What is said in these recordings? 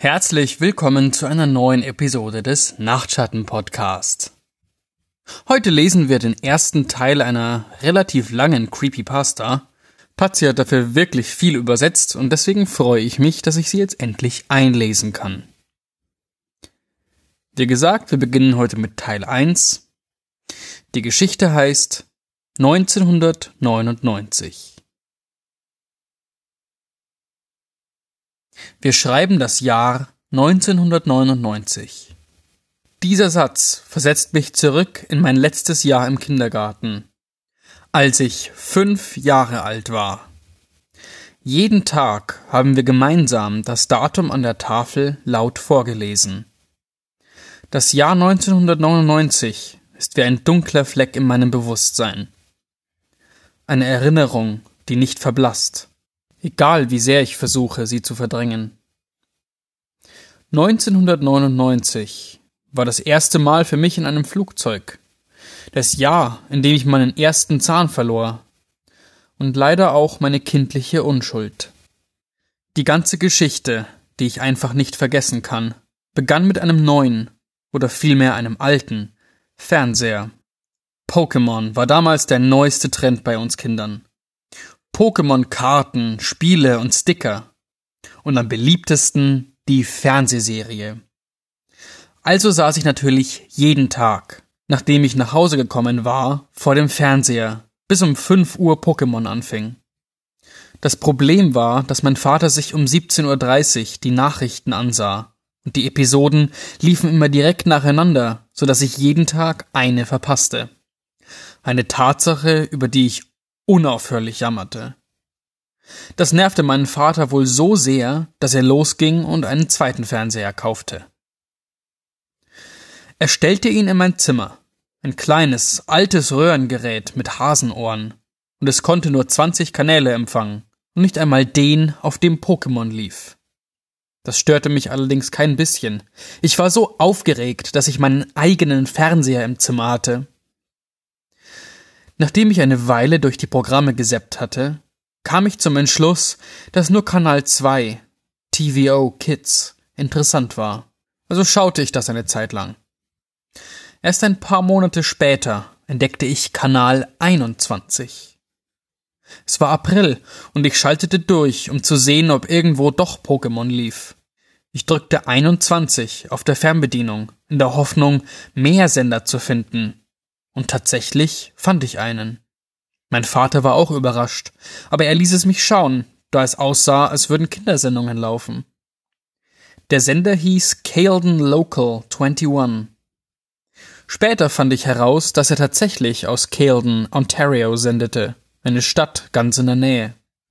Herzlich willkommen zu einer neuen Episode des Nachtschatten-Podcasts. Heute lesen wir den ersten Teil einer relativ langen Creepypasta. Patsy hat dafür wirklich viel übersetzt und deswegen freue ich mich, dass ich sie jetzt endlich einlesen kann. Wie gesagt, wir beginnen heute mit Teil 1. Die Geschichte heißt 1999. Wir schreiben das Jahr 1999. Dieser Satz versetzt mich zurück in mein letztes Jahr im Kindergarten, als ich 5 Jahre alt war. Jeden Tag haben wir gemeinsam das Datum an der Tafel laut vorgelesen. Das Jahr 1999 ist wie ein dunkler Fleck in meinem Bewusstsein. Eine Erinnerung, die nicht verblasst, egal wie sehr ich versuche, sie zu verdrängen. 1999 war das erste Mal für mich in einem Flugzeug. Das Jahr, in dem ich meinen ersten Zahn verlor. Und leider auch meine kindliche Unschuld. Die ganze Geschichte, die ich einfach nicht vergessen kann, begann mit einem neuen, oder vielmehr einem alten, Fernseher. Pokémon war damals der neueste Trend bei uns Kindern. Pokémon-Karten, Spiele und Sticker. Und am beliebtesten die Fernsehserie. Also saß ich natürlich jeden Tag, nachdem ich nach Hause gekommen war, vor dem Fernseher, bis um 5 Uhr Pokémon anfing. Das Problem war, dass mein Vater sich um 17:30 Uhr die Nachrichten ansah und die Episoden liefen immer direkt nacheinander, sodass ich jeden Tag eine verpasste. Eine Tatsache, über die ich unaufhörlich jammerte. Das nervte meinen Vater wohl so sehr, dass er losging und einen zweiten Fernseher kaufte. Er stellte ihn in mein Zimmer, ein kleines, altes Röhrengerät mit Hasenohren, und es konnte nur 20 Kanäle empfangen und nicht einmal den, auf dem Pokémon lief. Das störte mich allerdings kein bisschen. Ich war so aufgeregt, dass ich meinen eigenen Fernseher im Zimmer hatte. Nachdem ich eine Weile durch die Programme gesappt hatte, kam ich zum Entschluss, dass nur Kanal 2, TVO Kids, interessant war. Also schaute ich das eine Zeit lang. Erst ein paar Monate später entdeckte ich Kanal 21. Es war April und ich schaltete durch, um zu sehen, ob irgendwo doch Pokémon lief. Ich drückte 21 auf der Fernbedienung, in der Hoffnung, mehr Sender zu finden. Und tatsächlich fand ich einen. Mein Vater war auch überrascht, aber er ließ es mich schauen, da es aussah, als würden Kindersendungen laufen. Der Sender hieß Caledon Local 21. Später fand ich heraus, dass er tatsächlich aus Caledon, Ontario sendete, eine Stadt ganz in der Nähe.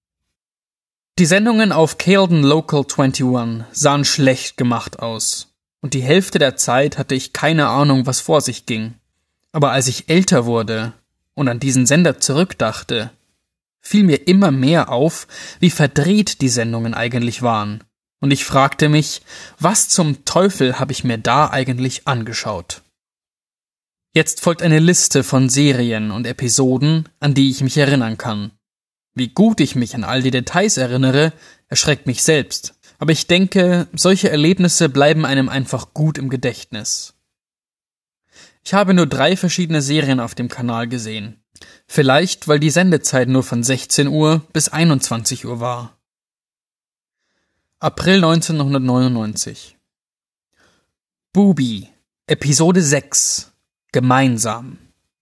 Die Sendungen auf Caledon Local 21 sahen schlecht gemacht aus, und die Hälfte der Zeit hatte ich keine Ahnung, was vor sich ging. Aber als ich älter wurde und an diesen Sender zurückdachte, fiel mir immer mehr auf, wie verdreht die Sendungen eigentlich waren. Und ich fragte mich, was zum Teufel habe ich mir da eigentlich angeschaut? Jetzt folgt eine Liste von Serien und Episoden, an die ich mich erinnern kann. Wie gut ich mich an all die Details erinnere, erschreckt mich selbst. Aber ich denke, solche Erlebnisse bleiben einem einfach gut im Gedächtnis. Ich habe nur 3 verschiedene Serien auf dem Kanal gesehen. Vielleicht, weil die Sendezeit nur von 16 Uhr bis 21 Uhr war. April 1999. Booby, Episode 6. Gemeinsam.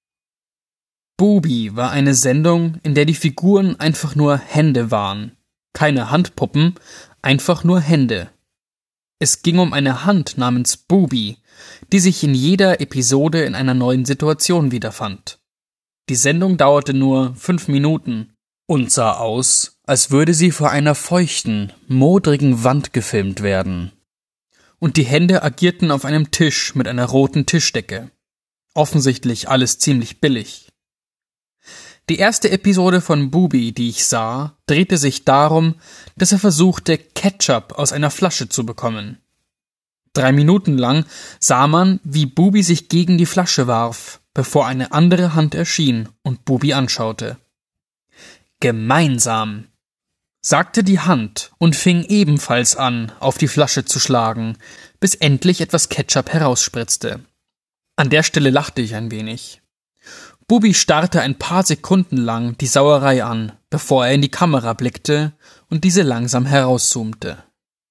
Booby war eine Sendung, in der die Figuren einfach nur Hände waren. Keine Handpuppen, einfach nur Hände. Es ging um eine Hand namens Booby, die sich in jeder Episode in einer neuen Situation wiederfand. Die Sendung dauerte nur 5 Minuten und sah aus, als würde sie vor einer feuchten, modrigen Wand gefilmt werden. Und die Hände agierten auf einem Tisch mit einer roten Tischdecke. Offensichtlich alles ziemlich billig. Die erste Episode von Booby, die ich sah, drehte sich darum, dass er versuchte, Ketchup aus einer Flasche zu bekommen. 3 Minuten lang sah man, wie Booby sich gegen die Flasche warf, bevor eine andere Hand erschien und Booby anschaute. Gemeinsam, sagte die Hand und fing ebenfalls an, auf die Flasche zu schlagen, bis endlich etwas Ketchup herausspritzte. An der Stelle lachte ich ein wenig. Bubi starrte ein paar Sekunden lang die Sauerei an, bevor er in die Kamera blickte und diese langsam herauszoomte.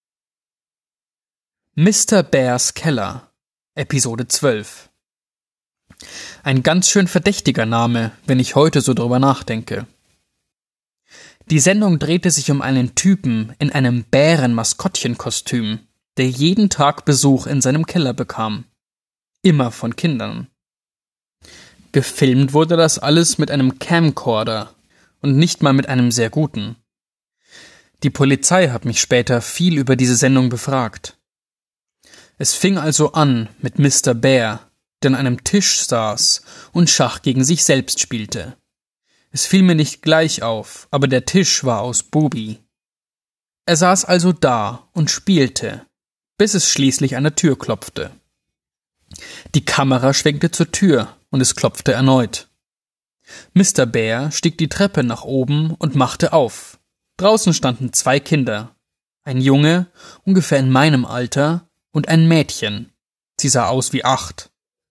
Mr. Bears Keller, Episode 12. Ein ganz schön verdächtiger Name, wenn ich heute so drüber nachdenke. Die Sendung drehte sich um einen Typen in einem Bären-Maskottchenkostüm, der jeden Tag Besuch in seinem Keller bekam. Immer von Kindern. Gefilmt wurde das alles mit einem Camcorder und nicht mal mit einem sehr guten. Die Polizei hat mich später viel über diese Sendung befragt. Es fing also an mit Mr. Bear, der an einem Tisch saß und Schach gegen sich selbst spielte. Es fiel mir nicht gleich auf, aber der Tisch war aus Bubi. Er saß also da und spielte, bis es schließlich an der Tür klopfte. Die Kamera schwenkte zur Tür und es klopfte erneut. Mr. Bear stieg die Treppe nach oben und machte auf. Draußen standen 2 Kinder. Ein Junge, ungefähr in meinem Alter, und ein Mädchen. Sie sah aus wie 8.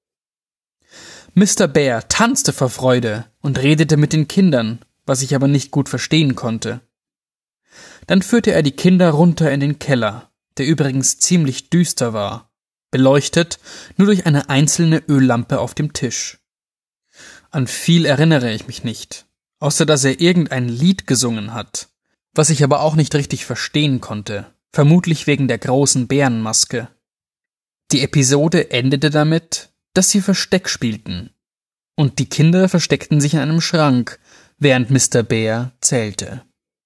Mr. Bear tanzte vor Freude und redete mit den Kindern, was ich aber nicht gut verstehen konnte. Dann führte er die Kinder runter in den Keller, der übrigens ziemlich düster war, beleuchtet nur durch eine einzelne Öllampe auf dem Tisch. An viel erinnere ich mich nicht, außer dass er irgendein Lied gesungen hat, was ich aber auch nicht richtig verstehen konnte, vermutlich wegen der großen Bärenmaske. Die Episode endete damit, dass sie Versteck spielten, und die Kinder versteckten sich in einem Schrank, während Mr. Bear zählte.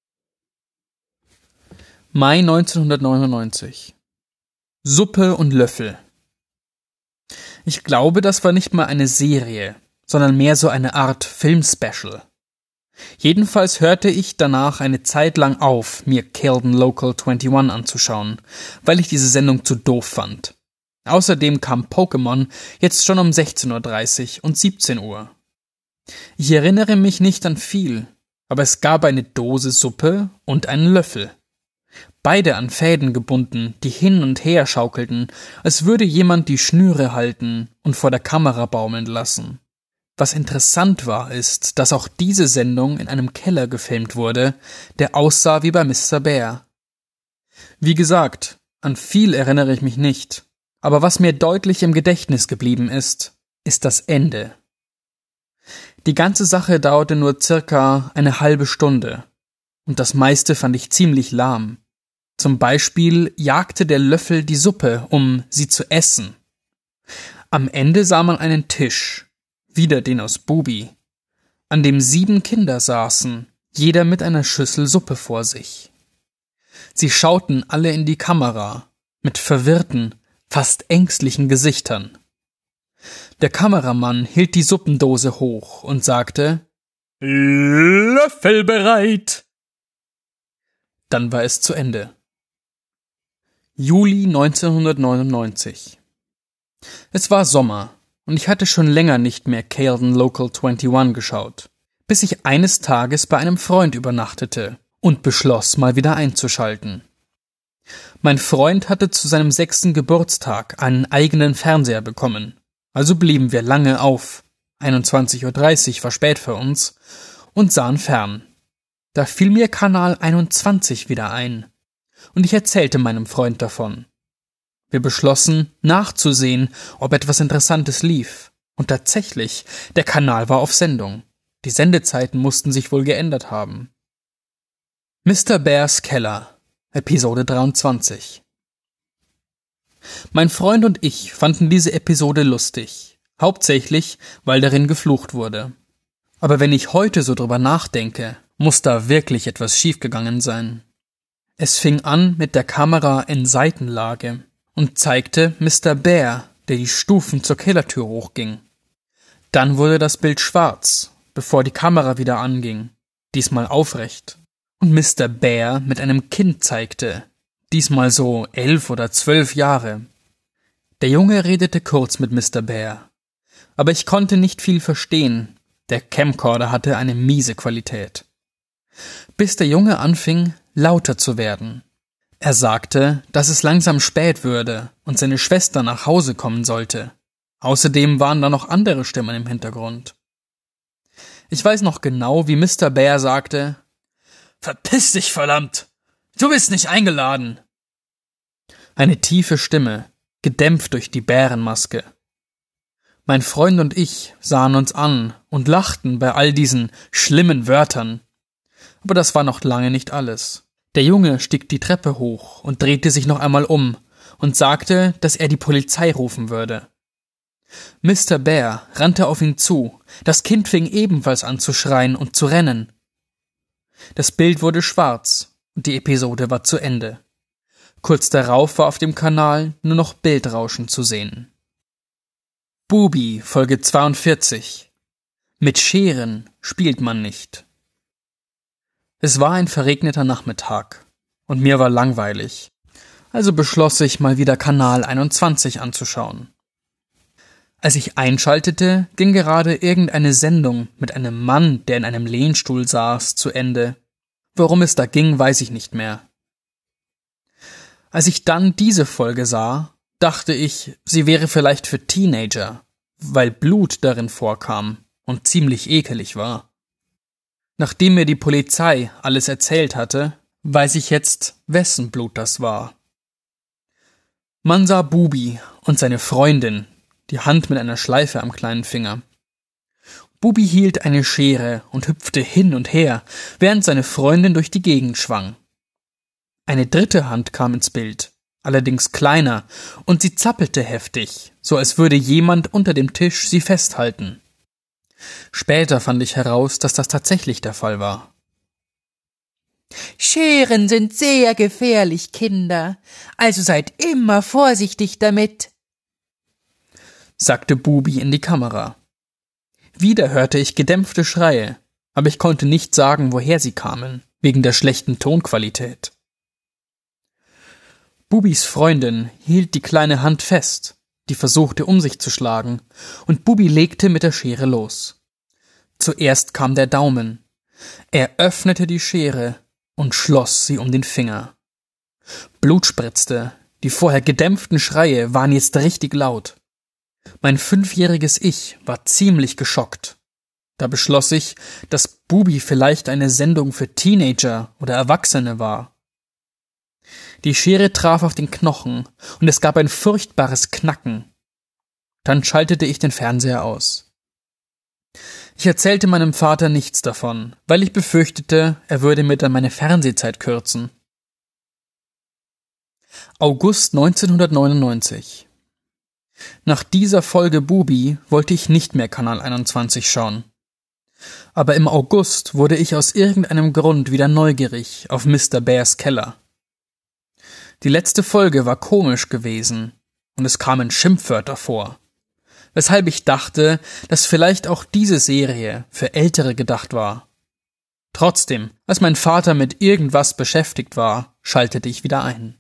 Mai 1999. Suppe und Löffel. Ich glaube, das war nicht mal eine Serie, sondern mehr so eine Art Film-Special. Jedenfalls hörte ich danach eine Zeit lang auf, mir Kelden Local 21 anzuschauen, weil ich diese Sendung zu doof fand. Außerdem kam Pokémon jetzt schon um 16:30 Uhr und 17 Uhr. Ich erinnere mich nicht an viel, aber es gab eine Dose Suppe und einen Löffel. Beide an Fäden gebunden, die hin und her schaukelten, als würde jemand die Schnüre halten und vor der Kamera baumeln lassen. Was interessant war, ist, dass auch diese Sendung in einem Keller gefilmt wurde, der aussah wie bei Mr. Bear. Wie gesagt, an viel erinnere ich mich nicht. Aber was mir deutlich im Gedächtnis geblieben ist das Ende. Die ganze Sache dauerte nur circa eine halbe Stunde. Und das meiste fand ich ziemlich lahm. Zum Beispiel jagte der Löffel die Suppe, um sie zu essen. Am Ende sah man einen Tisch, wieder den aus Bubi, an dem 7 Kinder saßen, jeder mit einer Schüssel Suppe vor sich. Sie schauten alle in die Kamera, mit verwirrten, fast ängstlichen Gesichtern. Der Kameramann hielt die Suppendose hoch und sagte: »Löffel bereit!« Dann war es zu Ende. Juli 1999. Es war Sommer und ich hatte schon länger nicht mehr Kelden Local 21 geschaut, bis ich eines Tages bei einem Freund übernachtete und beschloss, mal wieder einzuschalten. Mein Freund hatte zu seinem 6. Geburtstag einen eigenen Fernseher bekommen, also blieben wir lange auf, 21:30 Uhr war spät für uns, und sahen fern. Da fiel mir Kanal 21 wieder ein, und ich erzählte meinem Freund davon. Wir beschlossen, nachzusehen, ob etwas Interessantes lief, und tatsächlich, der Kanal war auf Sendung. Die Sendezeiten mussten sich wohl geändert haben. Mr. Bears Keller, Episode 23. Mein Freund und ich fanden diese Episode lustig, hauptsächlich, weil darin geflucht wurde. Aber wenn ich heute so drüber nachdenke, muss da wirklich etwas schiefgegangen sein. Es fing an mit der Kamera in Seitenlage und zeigte Mr. Bear, der die Stufen zur Kellertür hochging. Dann wurde das Bild schwarz, bevor die Kamera wieder anging, diesmal aufrecht. Und Mr. Bear mit einem Kind zeigte, diesmal so 11 oder 12 Jahre. Der Junge redete kurz mit Mr. Bear, aber ich konnte nicht viel verstehen, der Camcorder hatte eine miese Qualität. Bis der Junge anfing, lauter zu werden. Er sagte, dass es langsam spät würde und seine Schwester nach Hause kommen sollte. Außerdem waren da noch andere Stimmen im Hintergrund. Ich weiß noch genau, wie Mr. Bear sagte: »Verpiss dich, verdammt! Du bist nicht eingeladen!« Eine tiefe Stimme, gedämpft durch die Bärenmaske. Mein Freund und ich sahen uns an und lachten bei all diesen schlimmen Wörtern. Aber das war noch lange nicht alles. Der Junge stieg die Treppe hoch und drehte sich noch einmal um und sagte, dass er die Polizei rufen würde. Mr. Bear rannte auf ihn zu, das Kind fing ebenfalls an zu schreien und zu rennen. Das Bild wurde schwarz und die Episode war zu Ende. Kurz darauf war auf dem Kanal nur noch Bildrauschen zu sehen. Bubi, Folge 42. Mit Scheren spielt man nicht. Es war ein verregneter Nachmittag und mir war langweilig, also beschloss ich, mal wieder Kanal 21 anzuschauen. Als ich einschaltete, ging gerade irgendeine Sendung mit einem Mann, der in einem Lehnstuhl saß, zu Ende. Worum es da ging, weiß ich nicht mehr. Als ich dann diese Folge sah, dachte ich, sie wäre vielleicht für Teenager, weil Blut darin vorkam und ziemlich ekelig war. Nachdem mir die Polizei alles erzählt hatte, weiß ich jetzt, wessen Blut das war. Man sah Bubi und seine Freundin, die Hand mit einer Schleife am kleinen Finger. Bubi hielt eine Schere und hüpfte hin und her, während seine Freundin durch die Gegend schwang. Eine dritte Hand kam ins Bild, allerdings kleiner, und sie zappelte heftig, so als würde jemand unter dem Tisch sie festhalten. Später fand ich heraus, dass das tatsächlich der Fall war. »Scheren sind sehr gefährlich, Kinder, also seid immer vorsichtig damit«, sagte Bubi in die Kamera. Wieder hörte ich gedämpfte Schreie, aber ich konnte nicht sagen, woher sie kamen, wegen der schlechten Tonqualität. Bubis Freundin hielt die kleine Hand fest, die versuchte um sich zu schlagen, und Bubi legte mit der Schere los. Zuerst kam der Daumen. Er öffnete die Schere und schloss sie um den Finger. Blut spritzte, die vorher gedämpften Schreie waren jetzt richtig laut. Mein 5-jähriges Ich war ziemlich geschockt. Da beschloss ich, dass Bubi vielleicht eine Sendung für Teenager oder Erwachsene war. Die Schere traf auf den Knochen und es gab ein furchtbares Knacken. Dann schaltete ich den Fernseher aus. Ich erzählte meinem Vater nichts davon, weil ich befürchtete, er würde mir dann meine Fernsehzeit kürzen. August 1999. Nach dieser Folge Bubi wollte ich nicht mehr Kanal 21 schauen. Aber im August wurde ich aus irgendeinem Grund wieder neugierig auf Mr. Bears Keller. Die letzte Folge war komisch gewesen und es kamen Schimpfwörter vor, weshalb ich dachte, dass vielleicht auch diese Serie für Ältere gedacht war. Trotzdem, als mein Vater mit irgendwas beschäftigt war, schaltete ich wieder ein.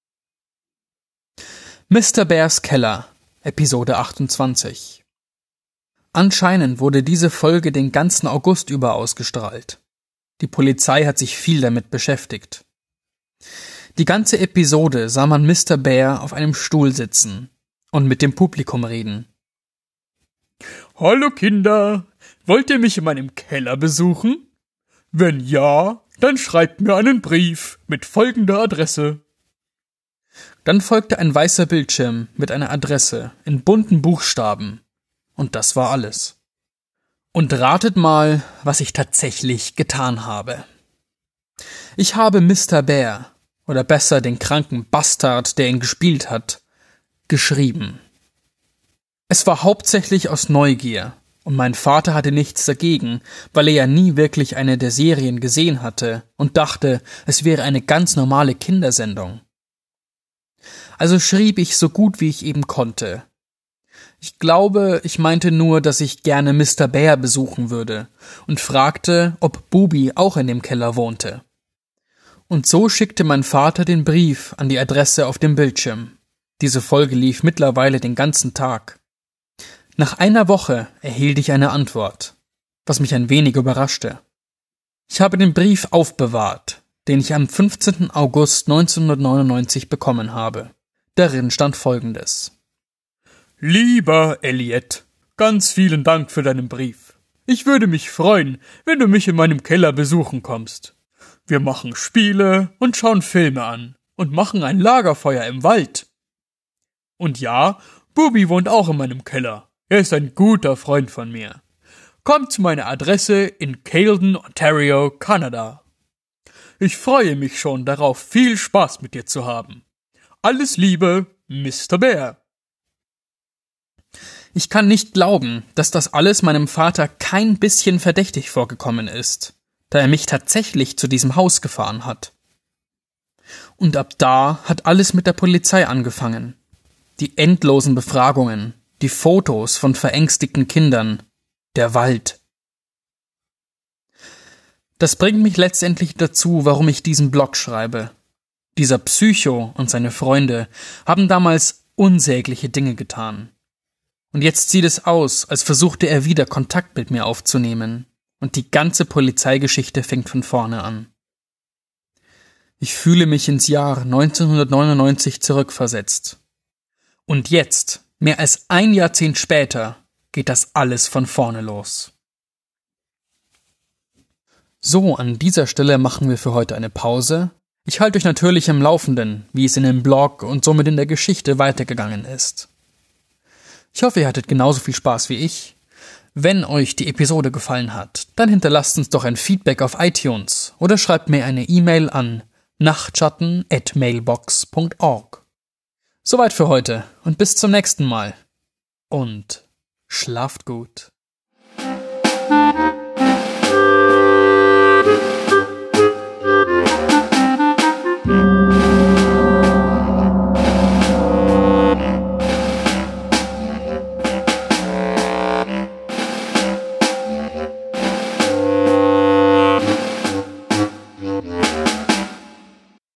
Mr. Bears Keller, Episode 28. Anscheinend wurde diese Folge den ganzen August über ausgestrahlt. Die Polizei hat sich viel damit beschäftigt. Die ganze Episode sah man Mr. Bear auf einem Stuhl sitzen und mit dem Publikum reden. »Hallo Kinder, wollt ihr mich in meinem Keller besuchen? Wenn ja, dann schreibt mir einen Brief mit folgender Adresse.« Dann folgte ein weißer Bildschirm mit einer Adresse in bunten Buchstaben. Und das war alles. Und ratet mal, was ich tatsächlich getan habe. Ich habe Mr. Bear, oder besser den kranken Bastard, der ihn gespielt hat, geschrieben. Es war hauptsächlich aus Neugier, und mein Vater hatte nichts dagegen, weil er ja nie wirklich eine der Serien gesehen hatte und dachte, es wäre eine ganz normale Kindersendung. Also schrieb ich so gut wie ich eben konnte. Ich glaube, ich meinte nur, dass ich gerne Mr. Bear besuchen würde und fragte, ob Bubi auch in dem Keller wohnte. Und so schickte mein Vater den Brief an die Adresse auf dem Bildschirm. Diese Folge lief mittlerweile den ganzen Tag. Nach einer Woche erhielt ich eine Antwort, was mich ein wenig überraschte. Ich habe den Brief aufbewahrt, den ich am 15. August 1999 bekommen habe. Darin stand Folgendes: Lieber Elliot, ganz vielen Dank für deinen Brief. Ich würde mich freuen, wenn du mich in meinem Keller besuchen kommst. Wir machen Spiele und schauen Filme an und machen ein Lagerfeuer im Wald. Und ja, Bubi wohnt auch in meinem Keller. Er ist ein guter Freund von mir. Komm zu meiner Adresse in Caledon, Ontario, Kanada. Ich freue mich schon darauf, viel Spaß mit dir zu haben. Alles Liebe, Mr. Bear. Ich kann nicht glauben, dass das alles meinem Vater kein bisschen verdächtig vorgekommen ist, da er mich tatsächlich zu diesem Haus gefahren hat. Und ab da hat alles mit der Polizei angefangen. Die endlosen Befragungen, die Fotos von verängstigten Kindern, der Wald. Das bringt mich letztendlich dazu, warum ich diesen Blog schreibe. Dieser Psycho und seine Freunde haben damals unsägliche Dinge getan. Und jetzt sieht es aus, als versuchte er wieder Kontakt mit mir aufzunehmen. Und die ganze Polizeigeschichte fängt von vorne an. Ich fühle mich ins Jahr 1999 zurückversetzt. Und jetzt, mehr als ein Jahrzehnt später, geht das alles von vorne los. So, an dieser Stelle machen wir für heute eine Pause. Ich halte euch natürlich im Laufenden, wie es in dem Blog und somit in der Geschichte weitergegangen ist. Ich hoffe, ihr hattet genauso viel Spaß wie ich. Wenn euch die Episode gefallen hat, dann hinterlasst uns doch ein Feedback auf iTunes oder schreibt mir eine E-Mail an nachtschatten@mailbox.org. Soweit für heute und bis zum nächsten Mal. Und schlaft gut.